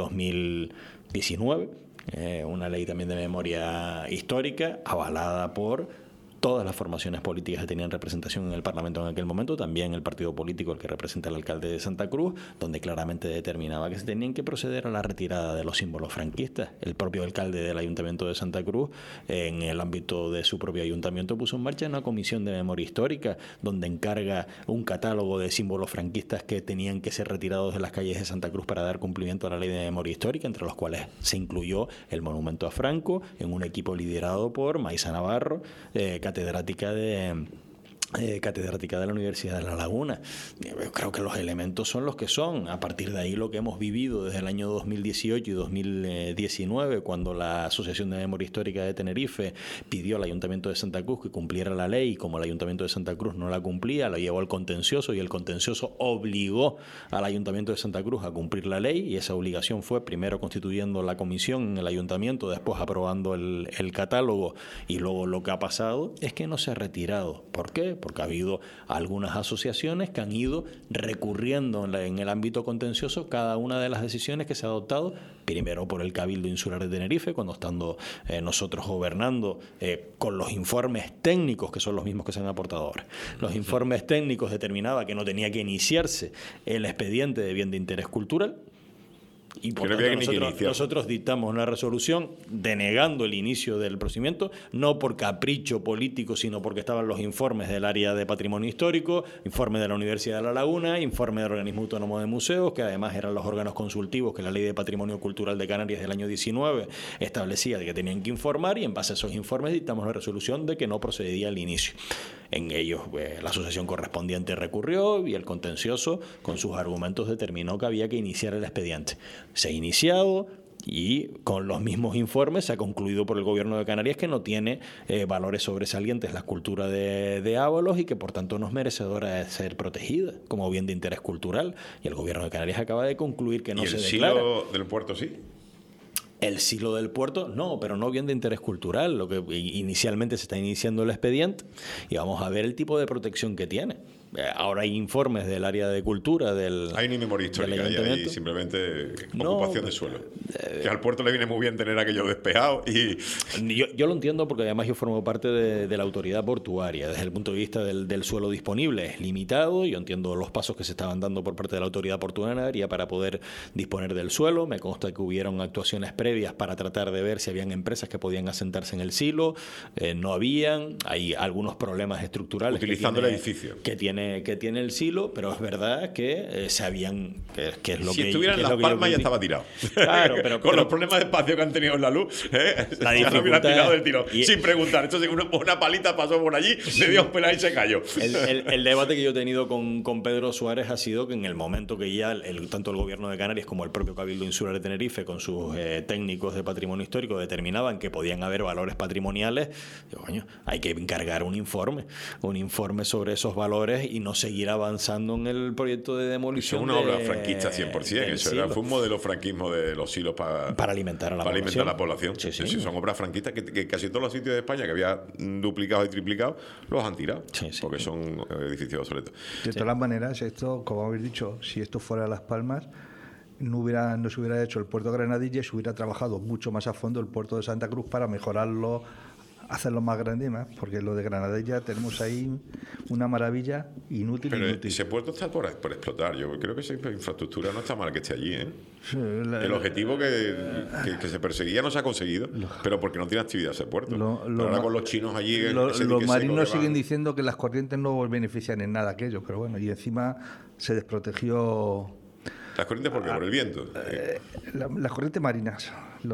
2019, una ley también de memoria histórica avalada por todas las formaciones políticas que tenían representación en el Parlamento en aquel momento, también el partido político el que representa al alcalde de Santa Cruz, donde claramente determinaba que se tenían que proceder a la retirada de los símbolos franquistas. El propio alcalde del Ayuntamiento de Santa Cruz, en el ámbito de su propio ayuntamiento, puso en marcha una comisión de memoria histórica donde encarga un catálogo de símbolos franquistas que tenían que ser retirados de las calles de Santa Cruz para dar cumplimiento a la ley de memoria histórica, entre los cuales se incluyó el monumento a Franco, en un equipo liderado por Maisa Navarro, catedrática de catedrática de la Universidad de La Laguna. Creo que los elementos son los que son. A partir de ahí, lo que hemos vivido desde el año 2018 y 2019, cuando la Asociación de Memoria Histórica de Tenerife pidió al Ayuntamiento de Santa Cruz que cumpliera la ley, y como el Ayuntamiento de Santa Cruz no la cumplía, lo llevó al contencioso, y el contencioso obligó al Ayuntamiento de Santa Cruz a cumplir la ley, y esa obligación fue primero constituyendo la comisión en el Ayuntamiento, después aprobando el catálogo, y luego lo que ha pasado es que no se ha retirado. ¿Por qué? Porque ha habido algunas asociaciones que han ido recurriendo en el ámbito contencioso cada una de las decisiones que se ha adoptado, primero por el Cabildo Insular de Tenerife, cuando estando nosotros gobernando, con los informes técnicos, que son los mismos que se han aportado ahora. Los informes técnicos determinaban que no tenía que iniciarse el expediente de bien de interés cultural, y por tanto nosotros dictamos una resolución denegando el inicio del procedimiento, no por capricho político, sino porque estaban los informes del área de patrimonio histórico, informe de la Universidad de La Laguna, informe del Organismo Autónomo de Museos, que además eran los órganos consultivos que la Ley de Patrimonio Cultural de Canarias del año 19 establecía de que tenían que informar, y en base a esos informes dictamos la resolución de que no procedía al inicio. En ellos, la asociación correspondiente recurrió, y el contencioso, con sus argumentos, determinó que había que iniciar el expediente. Se ha iniciado, y con los mismos informes se ha concluido por el Gobierno de Canarias que no tiene valores sobresalientes la escultura de Ábalos, y que por tanto no es merecedora de ser protegida como bien de interés cultural. Y el Gobierno de Canarias acaba de concluir que no se declara. ¿Y el silo del puerto sí? El silo del puerto, no, pero no bien de interés cultural. Lo que inicialmente se está iniciando el expediente, y vamos a ver el tipo de protección que tiene. Ahora hay informes del área de cultura del hay ni memoria histórica, hay simplemente ocupación de suelo. Que al puerto le viene muy bien tener aquello despejado. Y yo lo entiendo, porque además yo formo parte de la autoridad portuaria. Desde el punto de vista del suelo disponible es limitado. Yo entiendo los pasos que se estaban dando por parte de la autoridad portuaria para poder disponer del suelo. Me consta que hubieron actuaciones previas para tratar de ver si habían empresas que podían asentarse en el silo. No habían. Hay algunos problemas estructurales utilizando el edificio que tiene el silo, pero es verdad que se habían que es lo si que estuvieran en Las Palmas ya estaba tirado. Claro, pero los problemas de espacio que han tenido en la luz, la ya lo hubieran tirado del tiro sin preguntar. Entonces una palita pasó por allí, le dio pela y se cayó. El debate que yo he tenido con Pedro Suárez ha sido que en el momento que ya tanto el Gobierno de Canarias como el propio Cabildo Insular de Tenerife, con sus técnicos de patrimonio histórico, determinaban que podían haber valores patrimoniales, digo, coño, hay que encargar un informe sobre esos valores, y no seguir avanzando en el proyecto de demolición. Es una obra franquista 100%. Fue un modelo franquismo de los silos para alimentar a la población. Sí. Son obras franquistas que casi todos los sitios de España que había duplicado y triplicado los han tirado, porque son edificios obsoletos. De todas las maneras, esto, como habéis dicho, si esto fuera Las Palmas, no se hubiera hecho el puerto de Granadilla, y se hubiera trabajado mucho más a fondo el puerto de Santa Cruz para mejorarlo, hacerlo más grande y más, porque lo de Granadilla tenemos ahí una maravilla inútil. Pero ese puerto está por explotar. Yo creo que esa infraestructura no está mal que esté allí, ¿eh? Sí, el objetivo que se perseguía no se ha conseguido, pero porque no tiene actividad ese puerto. Pero ahora con los chinos allí... Los marinos siguen diciendo que las corrientes no benefician en nada aquello, pero bueno, y encima se desprotegió... ¿Las corrientes por qué? ¿Por el viento? Las corrientes marinas,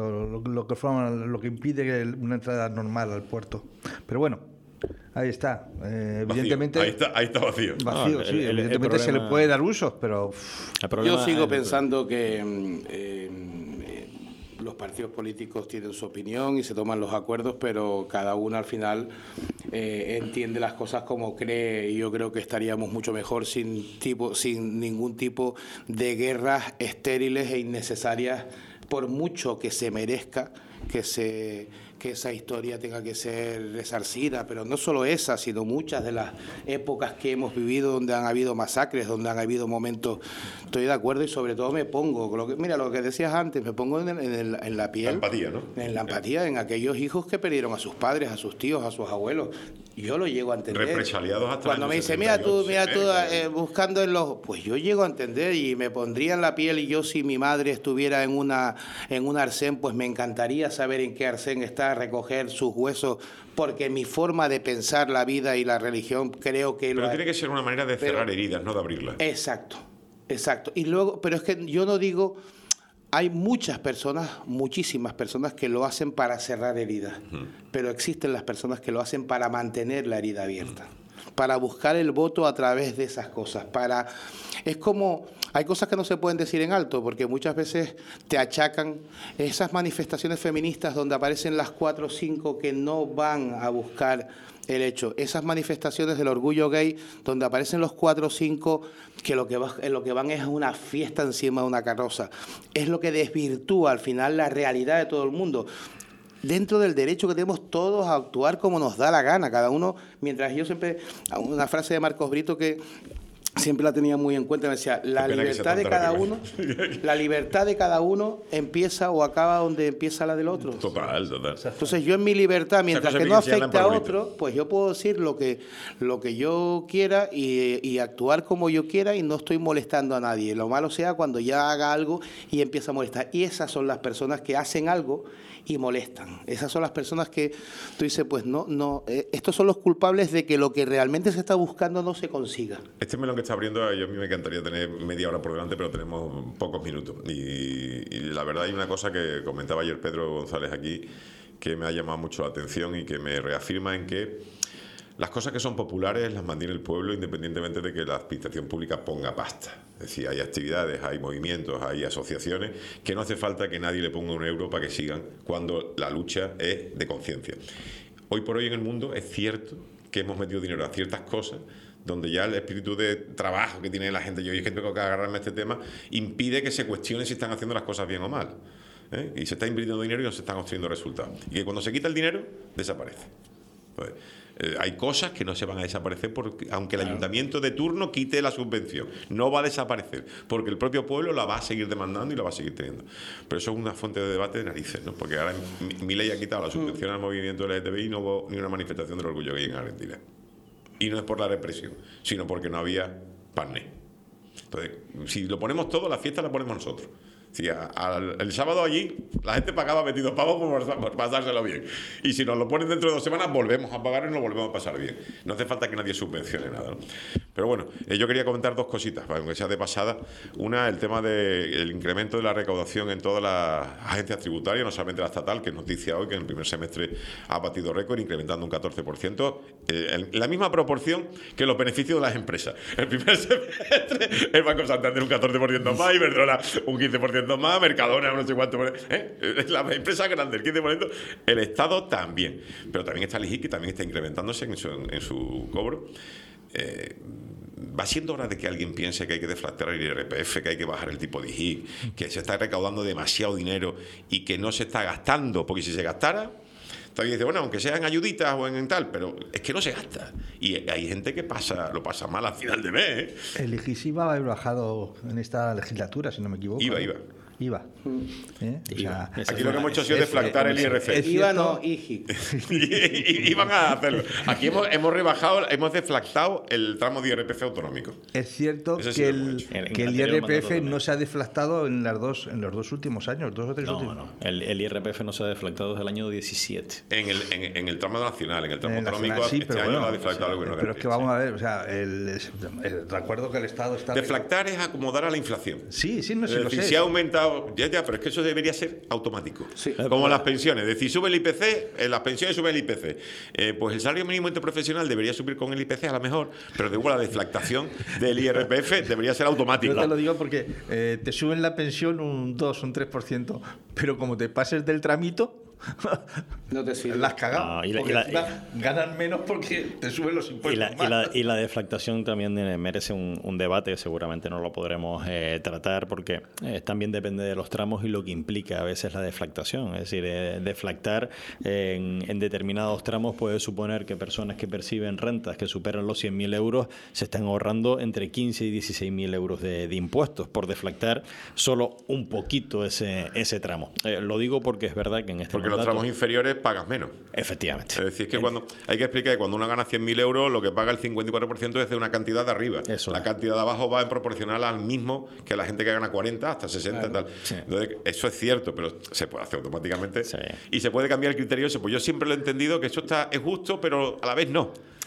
lo que impide una entrada normal al puerto. Pero bueno, ahí está. Evidentemente, ahí está vacío. Vacío, sí. Evidentemente se le puede dar usos, pero... Yo sigo pensando que los partidos políticos tienen su opinión y se toman los acuerdos, pero cada uno al final entiende las cosas como cree, y yo creo que estaríamos mucho mejor sin ningún tipo de guerras estériles e innecesarias, por mucho que se merezca que esa historia tenga que ser resarcida, pero no solo esa, sino muchas de las épocas que hemos vivido donde han habido masacres, donde han habido momentos. Estoy de acuerdo, y sobre todo me pongo, lo que decías antes, me pongo en la piel. La empatía, ¿no? En la empatía, en aquellos hijos que perdieron a sus padres, a sus tíos, a sus abuelos. Yo lo llego a entender. Represaliados hasta cuando me dice, mira tú buscando en los... Pues yo llego a entender, y me pondría en la piel, y yo, si mi madre estuviera en un arsén, pues me encantaría saber en qué arsén está, recoger sus huesos, porque mi forma de pensar la vida y la religión creo que... Pero tiene que ser una manera de cerrar heridas, no de abrirlas. Exacto. Y luego, pero es que yo no digo... Hay muchísimas personas que lo hacen para cerrar heridas, pero existen las personas que lo hacen para mantener la herida abierta. para buscar el voto a través de esas cosas. Es como, hay cosas que no se pueden decir en alto, porque muchas veces te achacan esas manifestaciones feministas donde aparecen las 4 o 5 que no van a buscar el hecho. Esas manifestaciones del orgullo gay donde aparecen los 4 o 5 que lo que van es una fiesta encima de una carroza. Es lo que desvirtúa al final la realidad de todo el mundo. Dentro del derecho que tenemos todos a actuar como nos da la gana, cada uno, mientras yo siempre, una frase de Marcos Brito que siempre la tenía muy en cuenta, me decía, la libertad de cada uno empieza o acaba donde empieza la del otro. Total. Entonces yo en mi libertad, mientras que no afecte a otro, pues yo puedo decir lo que yo quiera y actuar como yo quiera y no estoy molestando a nadie. Lo malo sea cuando ya haga algo y empieza a molestar. Y esas son las personas que hacen algo y molestan. Esas son las personas que tú dices, pues estos son los culpables de que lo que realmente se está buscando no se consiga. Este melón que está abriendo, a mí me encantaría tener media hora por delante, pero tenemos pocos minutos. Y la verdad hay una cosa que comentaba ayer Pedro González aquí, que me ha llamado mucho la atención y que me reafirma en que las cosas que son populares las mantiene el pueblo independientemente de que la administración pública ponga pasta. Es decir, hay actividades, hay movimientos, hay asociaciones que no hace falta que nadie le ponga un euro para que sigan cuando la lucha es de conciencia. Hoy por hoy en el mundo es cierto que hemos metido dinero a ciertas cosas donde ya el espíritu de trabajo que tiene la gente, yo es que tengo que agarrarme a este tema, impide que se cuestione si están haciendo las cosas bien o mal. Y se está invirtiendo dinero y no se están obteniendo resultados. Y que cuando se quita el dinero, desaparece. Entonces, hay cosas que no se van a desaparecer porque, aunque el ayuntamiento de turno quite la subvención, no va a desaparecer porque el propio pueblo la va a seguir demandando y la va a seguir teniendo. Pero eso es una fuente de debate de narices, ¿no? Porque ahora Milei ha quitado la subvención al movimiento LGTBI y no hubo ni una manifestación del orgullo gay en Argentina. Y no es por la represión, sino porque no había carné. Entonces, si lo ponemos todo, la fiesta la ponemos nosotros. Sí, el sábado allí la gente pagaba 22 pavos por pasárselo bien. Y si nos lo ponen dentro de 2 semanas, volvemos a pagar y nos volvemos a pasar bien. No hace falta que nadie subvencione nada, ¿no? Pero bueno, yo quería comentar 2 cositas, aunque sea de pasada. Una, el tema del incremento de la recaudación en todas las agencias tributarias, no solamente la estatal, que es noticia hoy, que en el primer semestre ha batido récord, incrementando un 14%, la misma proporción que los beneficios de las empresas. El primer semestre, el Banco Santander un 14% más, Iberdrola un 15% más, Mercadona no sé cuánto, la empresa grande el 15%, el Estado también, pero también está el IGI, que también está incrementándose en su cobro. Va siendo hora de que alguien piense que hay que deflactar el IRPF, que hay que bajar el tipo de IGI, que se está recaudando demasiado dinero y que no se está gastando, porque si se gastara, todavía dice, bueno, aunque sean ayuditas o en tal, pero es que no se gasta. Y hay gente que lo pasa mal al final de mes. El IGI sí va a haber bajado en esta legislatura, si no me equivoco. IVA. IVA. O sea, aquí lo que hemos hecho ha sido deflactar el IRPF. IVA no, IGI. Iban a hacerlo. Aquí hemos rebajado, hemos deflactado el tramo de IRPF autonómico. Es cierto que el IRPF no se ha deflactado en los 2 últimos años, 2 o 3 últimos. No. El IRPF no se ha deflactado desde el año 17. En el tramo nacional, en el tramo autonómico, sí, este año lo ha deflactado el gobierno. Pero es que vamos a ver, o sea, recuerdo que el Estado está... Deflactar es acomodar a la inflación. Sí, no sé. Si ha aumentado, ya, pero es que eso debería ser automático. Sí. Como las pensiones. Es decir, sube el IPC, las pensiones suben el IPC. Pues el salario mínimo interprofesional debería subir con el IPC a lo mejor, pero de igual la deflactación del IRPF debería ser automática. Yo te lo digo porque te suben la pensión un 2, un 3%, pero como te pases del tramito, no te sirve. Las cagado. Ganan menos porque te suben los impuestos. Y la deflactación también merece un debate, seguramente no lo podremos tratar porque también depende de los tramos y lo que implica a veces la deflactación. Es decir, deflactar en determinados tramos puede suponer que personas que perciben rentas que superan los 100.000 euros se están ahorrando entre 15 y 16.000 euros de impuestos por deflactar solo un poquito ese tramo. Lo digo porque es verdad que en este los tramos inferiores pagas menos. Efectivamente. Es decir, que hay que explicar que cuando uno gana 100.000 euros, lo que paga el 54% es de una cantidad de arriba. Eso. La cantidad de abajo va en proporcional al mismo que la gente que gana 40 hasta 60 y tal. Sí. Entonces, eso es cierto, pero se puede hacer automáticamente. Sí. Y se puede cambiar el criterio. Pues yo siempre lo he entendido que eso es justo, pero a la vez no.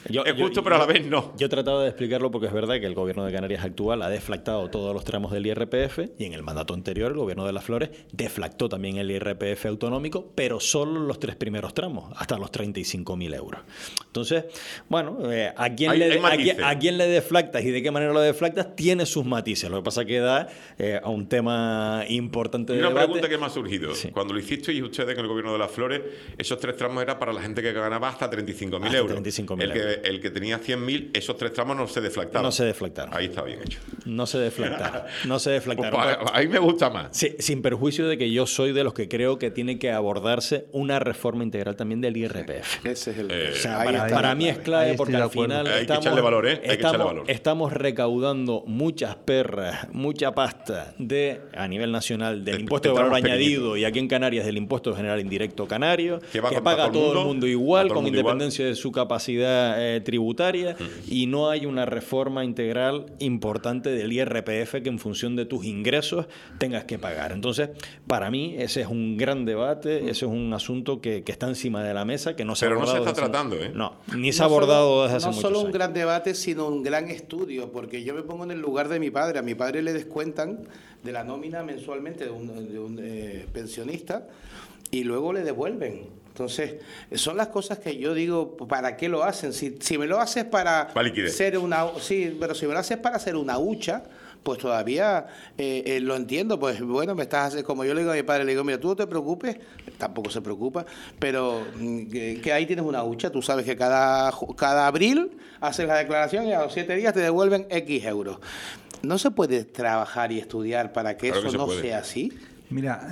Es justo, pero a la vez no. Yo he tratado de explicarlo porque es verdad que el gobierno de Canarias actual ha deflactado todos los tramos del IRPF y en el mandato anterior el gobierno de Las Flores deflactó también el IRPF autonómico, pero solo los 3 primeros tramos, hasta los 35.000 euros. Entonces, bueno, ¿a quién le deflactas y de qué manera lo deflactas? Tiene sus matices. Lo que pasa es que da a un tema importante de debate. Una pregunta que me ha surgido. Sí. Cuando lo hicisteis ustedes con el gobierno de Las Flores, esos 3 tramos eran para la gente que ganaba hasta 35.000 euros. 35.000 euros. El que tenía 100.000, esos 3 tramos no se deflactaron. No se deflactaron. Ahí está bien hecho. No se deflactaron. No se deflactaron. Pues ahí me gusta más. Sí, sin perjuicio de que yo soy de los que creo que tiene que abordarse una reforma integral también del IRPF. Ese es el... O sea, para mí es clave porque al final hay que echarle valor, Hay que echarle valor. Estamos recaudando muchas perras, mucha pasta a nivel nacional del impuesto de valor añadido y aquí en Canarias del impuesto general indirecto canario, que paga todo el mundo igual, con independencia de su capacidad tributaria, y no hay una reforma integral importante del IRPF que en función de tus ingresos tengas que pagar. Entonces, para mí ese es un gran debate, ese es un asunto que está encima de la mesa, que no se ha abordado. Pero no se está tratando, No, ni se ha abordado desde hace muchos años. No solo un gran debate, sino un gran estudio, porque yo me pongo en el lugar de mi padre. A mi padre le descuentan de la nómina mensualmente de un pensionista y luego le devuelven. Entonces, son las cosas que yo digo, ¿para qué lo hacen? Si me lo haces para ser una... Sí, pero si me lo haces para hacer una hucha, pues todavía lo entiendo. Pues bueno, como yo le digo a mi padre, le digo, mira, tú no te preocupes, tampoco se preocupa, pero que ahí tienes una hucha. Tú sabes que cada abril haces la declaración y a los 7 días te devuelven X euros. ¿No se puede trabajar y estudiar para que eso no sea así? Mira,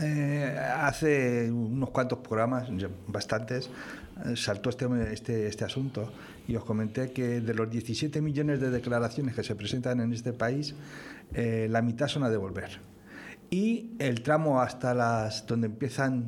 hace unos cuantos programas, bastantes, saltó este asunto y os comenté que de los 17 millones de declaraciones que se presentan en este país, la mitad son a devolver. Y el tramo hasta donde empiezan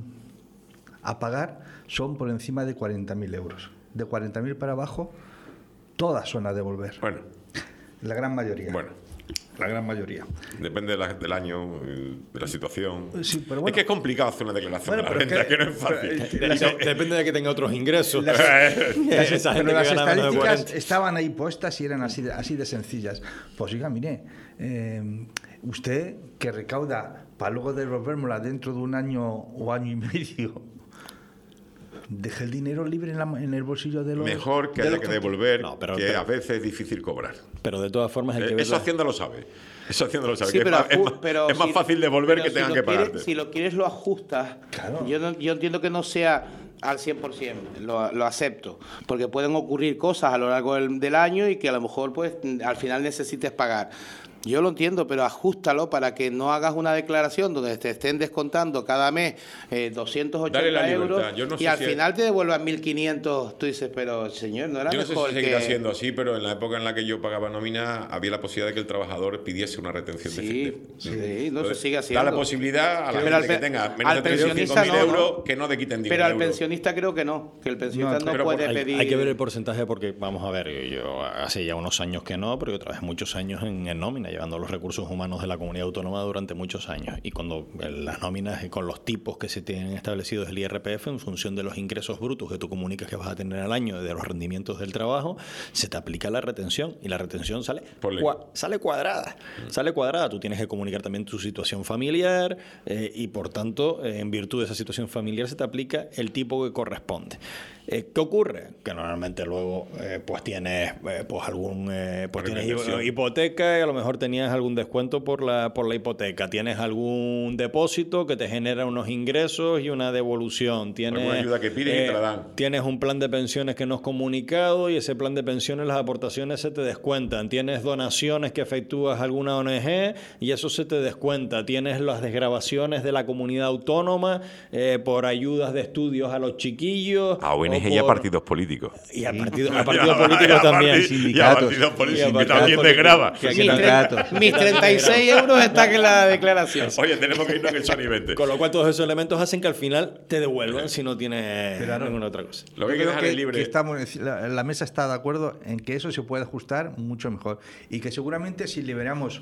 a pagar son por encima de 40.000 euros. De 40.000 para abajo, todas son a devolver. Bueno. La gran mayoría. Bueno. La gran mayoría. Depende del año, de la situación. Sí, pero bueno, es que es complicado hacer una declaración de la renta, que no es fácil. Depende de que tenga otros ingresos. Las estadísticas estaban ahí puestas y eran así de sencillas. Pues oiga, mire, usted que recauda para luego devolvérmela dentro de un año o año y medio, deje el dinero libre en el bolsillo de los... Mejor que haya que devolver, que a veces es difícil cobrar. Pero de todas formas hay que ver... Eso Hacienda lo sabe. Sí, pero es más fácil devolver que tengan que pagarte. Si lo quieres, lo ajustas. Claro. Yo entiendo que no sea al 100%, lo acepto, porque pueden ocurrir cosas a lo largo del año y que a lo mejor pues al final necesites pagar. Yo lo entiendo, pero ajústalo para que no hagas una declaración donde te estén descontando cada mes 280 euros y al final te devuelvan 1.500. Tú dices, pero señor, no era mejor que... Yo no sé si seguirá siendo así, pero en la época en la que yo pagaba nómina había la posibilidad de que el trabajador pidiese una retención de no se sigue haciendo. Da la posibilidad a la gente que tenga menos de 35.000 euros que no te quiten 10 euros. Pero al pensionista creo que no, que el pensionista no puede pedir... Hay que ver el porcentaje porque, vamos a ver, yo hace ya unos años que no, pero yo trabajé muchos años en nómina, llevando los recursos humanos de la comunidad autónoma durante muchos años. Y cuando las nóminas con los tipos que se tienen establecidos del IRPF en función de los ingresos brutos que tú comunicas que vas a tener al año, de los rendimientos del trabajo, se te aplica la retención y la retención sale cuadrada. Sale cuadrada. Tú tienes que comunicar también tu situación familiar y por tanto, en virtud de esa situación familiar se te aplica el tipo que corresponde. ¿Qué ocurre? Que normalmente luego pues tienes hipoteca y a lo mejor tenías algún descuento por la hipoteca, tienes algún depósito que te genera unos ingresos y una devolución, tienes alguna ayuda que pides y te la dan. Tienes un plan de pensiones que no es comunicado y ese plan de pensiones las aportaciones se te descuentan, tienes donaciones que efectúas a alguna ONG y eso se te descuenta, tienes las desgravaciones de la comunidad autónoma por ayudas de estudios a los chiquillos. Y a partidos políticos. Y a partidos políticos también. Sindicatos. Y a partidos políticos que también desgrava. Mis 36 euros están en la declaración. Oye, tenemos que irnos en el Sony 20. Con lo cual todos esos elementos hacen que al final te devuelvan si no tienes ninguna otra cosa. Lo que hay que dejar es libre. La mesa está de acuerdo en que eso se puede ajustar mucho mejor. Y que seguramente si liberamos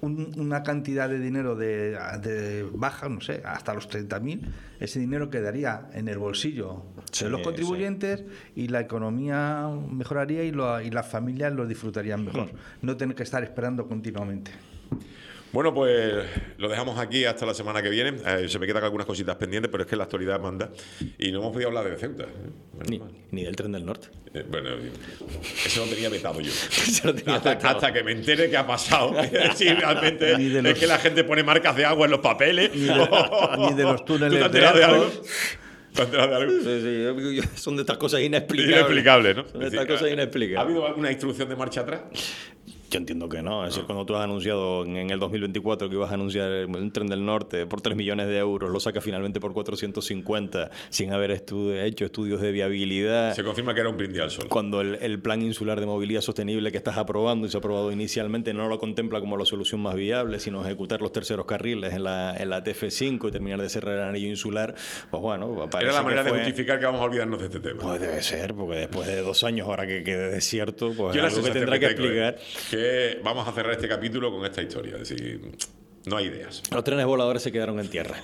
una cantidad de dinero de baja, no sé, hasta los 30.000, ese dinero quedaría en el bolsillo de los contribuyentes y la economía mejoraría y las familias lo disfrutarían mejor. No tener que estar esperando continuamente. Bueno, pues lo dejamos aquí hasta la semana que viene. Se me quedan algunas cositas pendientes, pero es que la actualidad manda. Y no hemos podido hablar de Ceuta. Ni del Tren del Norte. Bueno, eso lo tenía vetado yo. Hasta que me entere qué ha pasado. Si realmente es que la gente pone marcas de agua en los papeles. Ni de los túneles de algo. ¿Te has enterado de algo? Sí, son de estas cosas inexplicables. Inexplicables, ¿no? Son de estas cosas inexplicables. ¿Ha habido alguna instrucción de marcha atrás? Yo entiendo que no. Es decir, cuando tú has anunciado en el 2024 que ibas a anunciar un Tren del Norte por 3 millones de euros, lo sacas finalmente por 450 sin haber hecho estudios de viabilidad. Se confirma que era un brindis al sol. Cuando el plan insular de movilidad sostenible que estás aprobando y se ha aprobado inicialmente no lo contempla como la solución más viable, sino ejecutar los terceros carriles en la TF5 y terminar de cerrar el anillo insular, pues bueno, era la manera de justificar que vamos a olvidarnos de este tema. Pues debe ser, porque después de 2 años ahora que quede desierto, pues es algo que tendrá que explicar. Vamos a cerrar este capítulo con esta historia, es decir, no hay ideas. Los trenes voladores se quedaron en tierra.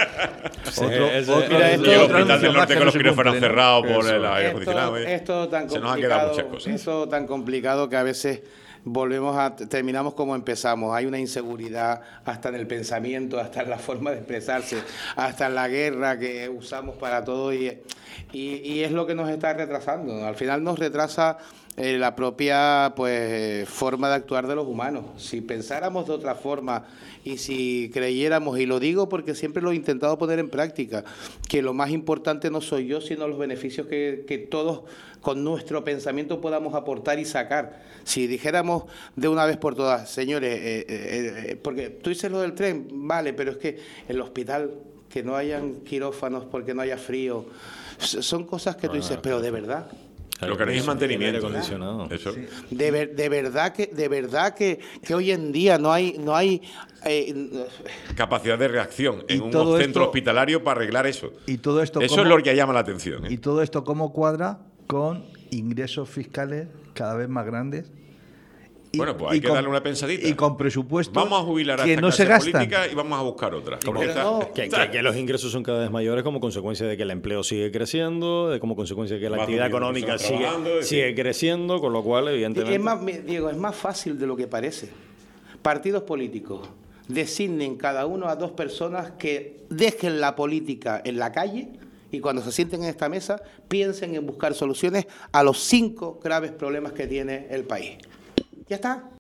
El Hospital del Norte con los quirófanos cerrados por el aire acondicionado. Se nos han quedado muchas cosas. Esto tan complicado que a veces terminamos como empezamos. Hay una inseguridad hasta en el pensamiento, hasta en la forma de expresarse, hasta en la guerra que usamos para todo y es lo que nos está retrasando. Al final nos retrasa la propia forma de actuar de los humanos. Si pensáramos de otra forma y si creyéramos, y lo digo porque siempre lo he intentado poner en práctica, que lo más importante no soy yo, sino los beneficios que todos con nuestro pensamiento podamos aportar y sacar. Si dijéramos de una vez por todas, señores, porque tú dices lo del tren, vale, pero es que el hospital, que no hayan quirófanos porque no haya frío, son cosas que tú dices, pero de verdad. Lo que es mantenimiento acondicionado. Eso. Sí. De verdad que hoy en día no hay capacidad de reacción en un centro hospitalario para arreglar eso. Y todo esto es lo que llama la atención. Y todo esto cómo cuadra con ingresos fiscales cada vez más grandes. Bueno, pues hay que darle una pensadita. Y con presupuestos vamos a jubilar a que esta no se clase gastan. política y vamos a buscar otra. Que los ingresos son cada vez mayores como consecuencia de que el empleo sigue creciendo, como consecuencia de que la actividad económica sigue creciendo, con lo cual, evidentemente... Diego, es más fácil de lo que parece. Partidos políticos designen cada uno a 2 personas que dejen la política en la calle y cuando se sienten en esta mesa piensen en buscar soluciones a los 5 graves problemas que tiene el país. Ya está.